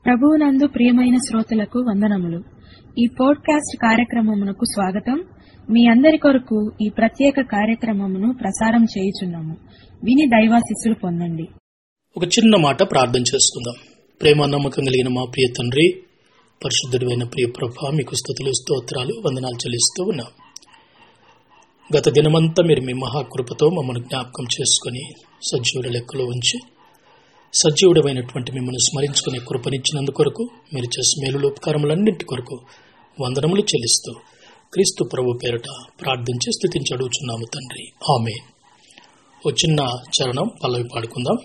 ప్రభువునందు ప్రియమైన శ్రోతలకు వందనములు. ఈ పోడ్కాస్ట్ కార్యక్రమమునకు స్వాగతం. మీ అందరి కొరకు ఈ ప్రత్యేక కార్యక్రమమును ప్రసారం చేయుచున్నాము. విని దైవాశీస్సులు పొందండి. ఒక చిన్న మాట ప్రార్థన చేసుకుందాం. ప్రేమ నమ్మకం కలిగిన మా ప్రియ తండ్రి, పరిశుద్ధుడైన ప్రియ ప్రభా, మీకు స్తుతులు స్తోత్రాలు వందనాలు చెల్లిస్తూ ఉన్నాం. గత దినమంతా మీరు మీ మహాకృపతో మమ్మల్ని జ్ఞాపకం చేసుకుని సజీవుల లెక్కలో ఉంచి సజీవుడమైనటువంటి మిమ్మల్ని స్మరించుకునే కృపనిచ్చినందు కొరకు మీరు చేసే మేలులు ఉపకారములన్నింటి కొరకు వందనములు చెల్లిస్తూ క్రీస్తు ప్రభు పేరిట ప్రార్థించి స్తుతించి అడుగుచున్నాము తండ్రి, ఆమేన్. ఓ చిన్న చరణం పల్లవి పాడుకుందాం.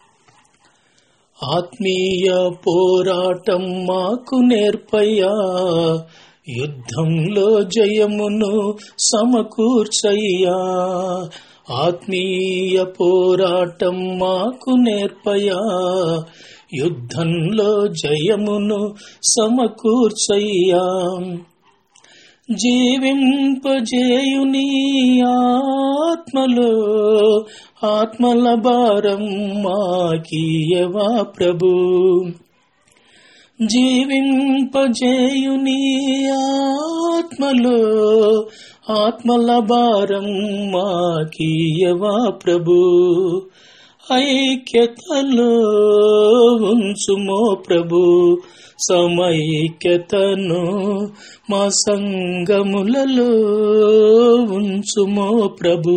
ఆత్మీయ పోరాటం మాకు నేర్పయ్యా, యుద్ధంలో జయమును సమకూర్చయ్యా. ఆత్మీయ పోరాటం మాకు నేర్పయ్యా, యుద్ధంలో జయమును సమకూర్చయ్యా. జీవింపజేయుని ఆత్మలో ఆత్మల భారం మాకీయవా ప్రభు. జీవింపజేయుని ఆత్మలో ఆత్మల భారం మాకీయవా ప్రభు. ఐక్యతలో ఉంచుమో ప్రభు, సమైక్యతను మా సంగములలో ఉంచుమో ప్రభు.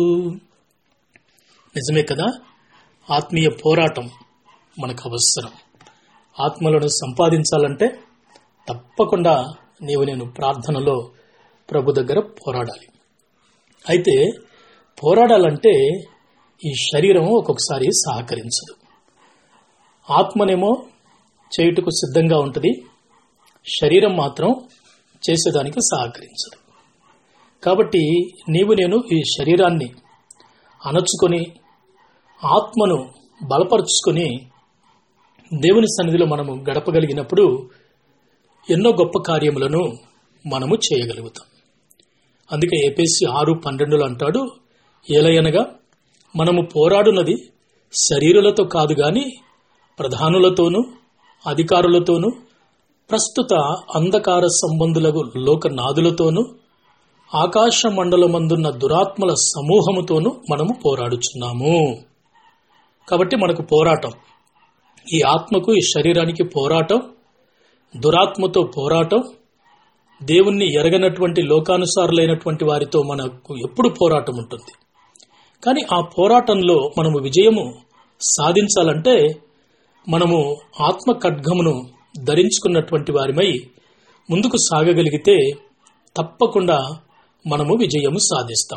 నిజమే కదా, ఆత్మీయ పోరాటం మనకు అవసరం. ఆత్మలను సంపాదించాలంటే తప్పకుండా నేను ప్రార్థనలో ప్రభు దగ్గర పోరాడాలి. అయితే పోరాడాలంటే ఈ శరీరం ఒక్కొక్కసారి సహకరించదు. ఆత్మనేమో చేయుటకు సిద్ధంగా ఉంటుంది, శరీరం మాత్రం చేసేదానికి సహకరించదు. కాబట్టి నేను ఈ శరీరాన్ని అణచుకొని ఆత్మను బలపరుచుకొని దేవుని సన్నిధిలో మనము గడపగలిగినప్పుడు ఎన్నో గొప్ప కార్యములను మనము చేయగలుగుతాం. అందుకే ఎఫెసీ 6:12 అంటాడు, ఏలయనగా మనము పోరాడునది శరీరులతో కాదు గాని ప్రధానులతోనూ అధికారులతోనూ ప్రస్తుత అంధకార సంబంధులకు లోకనాథులతోనూ ఆకాశ మండలమందున్న దురాత్మల సమూహముతోనూ మనము పోరాడుచున్నాము. కాబట్టి మనకు పోరాటం, ఈ ఆత్మకు ఈ శరీరానికి పోరాటం, దురాత్మతో పోరాటం, దేవుణ్ణి ఎరగనటువంటి లోకానుసారులైనటువంటి వారితో మనకు ఎప్పుడు పోరాటం ఉంటుంది. కానీ ఆ పోరాటంలో మనము విజయము సాధించాలంటే మనము ఆత్మ ఖడ్గమును ధరించుకున్నటువంటి వారిమై ముందుకు సాగగలిగితే తప్పకుండా మనము విజయము సాధిస్తాం.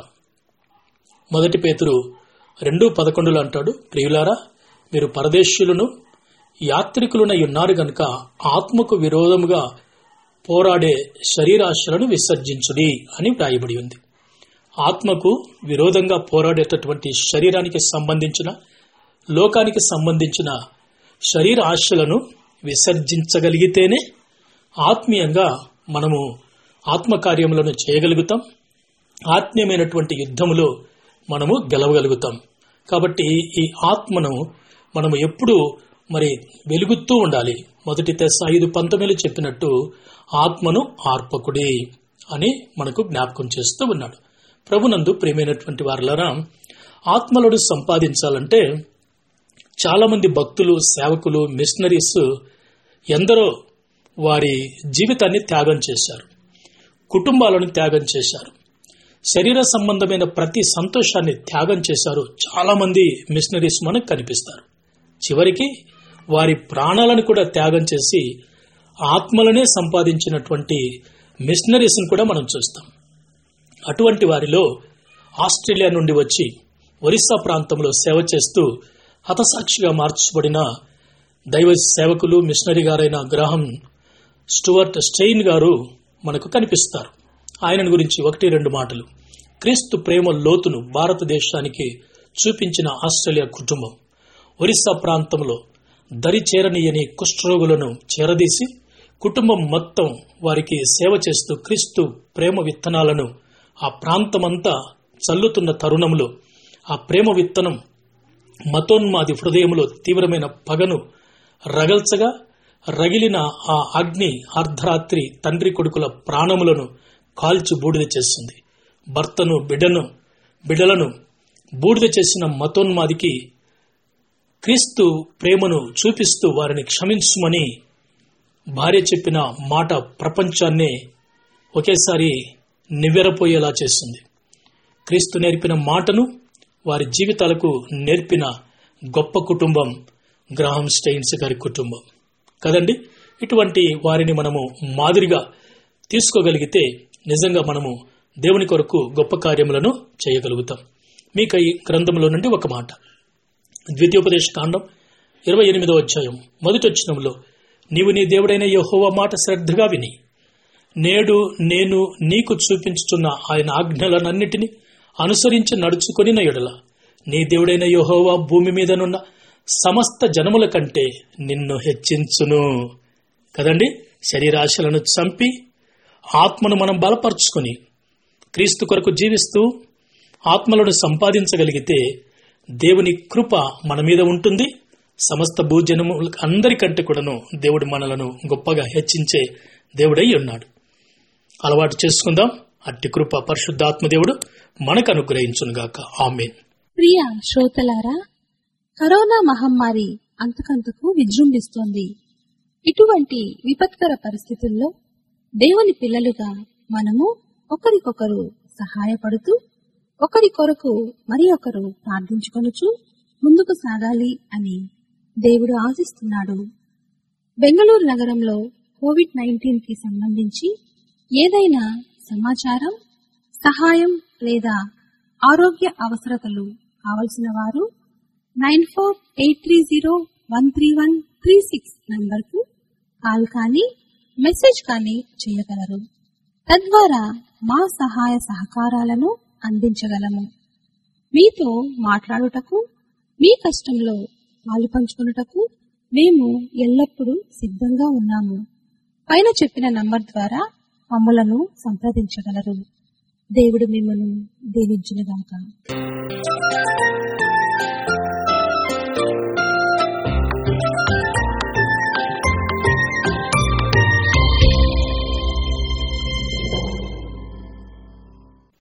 1 పేతురు 2:11 అంటాడు, ప్రియులారా, మీరు పరదేశులను యాత్రికులునై ఉన్నారు గనుక ఆత్మకు విరోధముగా పోరాడే శరీరాశలను విసర్జించుడి అని వ్రాయబడి ఉంది. ఆత్మకు విరోధంగా పోరాడేటటువంటి శరీరానికి సంబంధించిన లోకానికి సంబంధించిన శరీర ఆశలను విసర్జించగలిగితేనే ఆత్మీయంగా మనము ఆత్మకార్యములను చేయగలుగుతాం, ఆత్మీయమైనటువంటి యుద్ధములో మనము గెలవగలుగుతాం. కాబట్టి ఈ ఆత్మను మనము ఎప్పుడూ వెలుగుతూ ఉండాలి. 1 తెస్స 5:19 చెప్పినట్టు ఆత్మను ఆర్పకుడి అని మనకు జ్ఞాపకం చేస్తూ ఉన్నాడు. ప్రభునందు ప్రియమైనటువంటి వారలారా, ఆత్మలను సంపాదించాలంటే చాలా మంది భక్తులు, సేవకులు, మిషనరీస్ ఎందరో వారి జీవితాన్ని త్యాగం చేశారు, కుటుంబాలను త్యాగం చేశారు, శరీర సంబంధమైన ప్రతి సంతోషాన్ని త్యాగం చేశారు. చాలా మంది మిషనరీస్ మనకు కనిపిస్తారు. చివరికి వారి ప్రాణాలను కూడా త్యాగం చేసి ఆత్మలనే సంపాదించినటువంటి మిషనరీస్ కూడా మనం చూస్తాం. అటువంటి వారిలో ఆస్ట్రేలియా నుండి వచ్చి ఒరిస్సా ప్రాంతంలో సేవ చేస్తూ హతసాక్షిగా మార్చబడిన దైవ సేవకులు, మిషనరీ గారైన గ్రాహం స్టూవర్ట్ స్టెయిన్ గారు మనకు కనిపిస్తారు. ఆయన గురించి 1-2 మాటలు. క్రీస్తు ప్రేమ లోతును భారతదేశానికి చూపించిన ఆస్ట్రేలియా కుటుంబం ఒరిస్సా ప్రాంతంలో దరి చేరనీయని కుష్ఠరోగులను చేరదీసి కుటుంబం మొత్తం వారికి సేవ చేస్తూ క్రీస్తు ప్రేమ విత్తనాలను ఆ ప్రాంతమంతా చల్లుతున్న తరుణంలో ఆ ప్రేమ విత్తనం మతోన్మాది హృదయంలో తీవ్రమైన పగను రగల్చగా రగిలిన ఆ అగ్ని అర్ధరాత్రి తండ్రి కొడుకుల ప్రాణములను కాల్చి బూడిద చేస్తుంది. భర్తను బిడ్డలను బూడిద చేసిన మతోన్మాదికి క్రీస్తు ప్రేమను చూపిస్తూ వారిని క్షమించుమని భార్య చెప్పిన మాట ప్రపంచాన్నే ఒకేసారి నివ్వెరపోయేలా చేస్తుంది. క్రీస్తు నేర్పిన మాటను వారి జీవితాలకు నేర్పిన గొప్ప కుటుంబం గ్రాహం స్టెయిన్స్ గారి కుటుంబం కదండి. ఇటువంటి వారిని మనము మాదిరిగా తీసుకోగలిగితే నిజంగా మనము దేవుని కొరకు గొప్ప కార్యములను చేయగలుగుతాం. మీకు ఈ గ్రంథంలో నుండి ఒక మాట, ద్వితీయోపదేశ కాండం 28వ అధ్యాయం మొదటి వచనంలో, నీవు నీ దేవుడైన యెహోవా మాట శ్రద్ధగా విని నేడు నేను నీకు చూపించుతున్న ఆయన ఆజ్ఞలనన్నిటినీ అనుసరించి నడుచుకొనిన యెడల నీ దేవుడైన యెహోవా భూమి మీదనున్న సమస్త జనముల కంటే నిన్ను హెచ్చించును. కదండి, శరీరాశలను చంపి ఆత్మను మనం బలపరుచుకుని క్రీస్తు కొరకు జీవిస్తూ ఆత్మలను సంపాదించగలిగితే దేవుని కృప మన మీద ఉంటుంది. సమస్త భూజనముల అందరికంటే కూడాను దేవుడు మనలను గొప్పగా హెచ్చించే దేవుడై ఉన్నాడు. అలవాటు చేసుకుందాం. అట్టి కృప పరిశుద్ధాత్మ దేవుడు మనకు అనుగ్రహించునుగాక. ఆమేన్. ప్రియ శ్రోతలారా, కరోనా మహమ్మారి అంతకంతకు విజృంభిస్తోంది. ఇటువంటి విపత్కర పరిస్థితుల్లో దేవుని పిల్లలుగా మనము ఒకరికొకరు సహాయపడుతూ ఒకరి కొరకు మరి ఒకరు ప్రార్థించుకొనుచు ముందుకు సాగాలి అని దేవుడు ఆశిస్తున్నాడు. బెంగళూరు నగరంలో కోవిడ్-19 కి సంబంధించి ఏదైనా సమాచారం, సహాయం లేదా ఆరోగ్య అవసరతలు కావలసిన వారు 9483013136 నంబర్కు కాల్ కానీ మెసేజ్ కానీ చేయగలరు. తద్వారా మా సహాయ సహకారాలను అందించగలము. మీతో మాట్లాడుటకు, మీ కష్టంలో పాలు పంచుకొనుటకు మేము ఎల్లప్పుడూ సిద్ధంగా ఉన్నాము. పైన చెప్పిన నంబర్ ద్వారా మమ్మలను సంప్రదించగలరు. దేవుడు మిమ్మల్ని దీవించునుగాక.